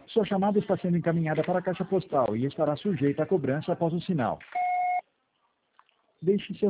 Sua chamada está sendo encaminhada para a caixa postal e estará sujeita a cobrança após o sinal. Deixe seu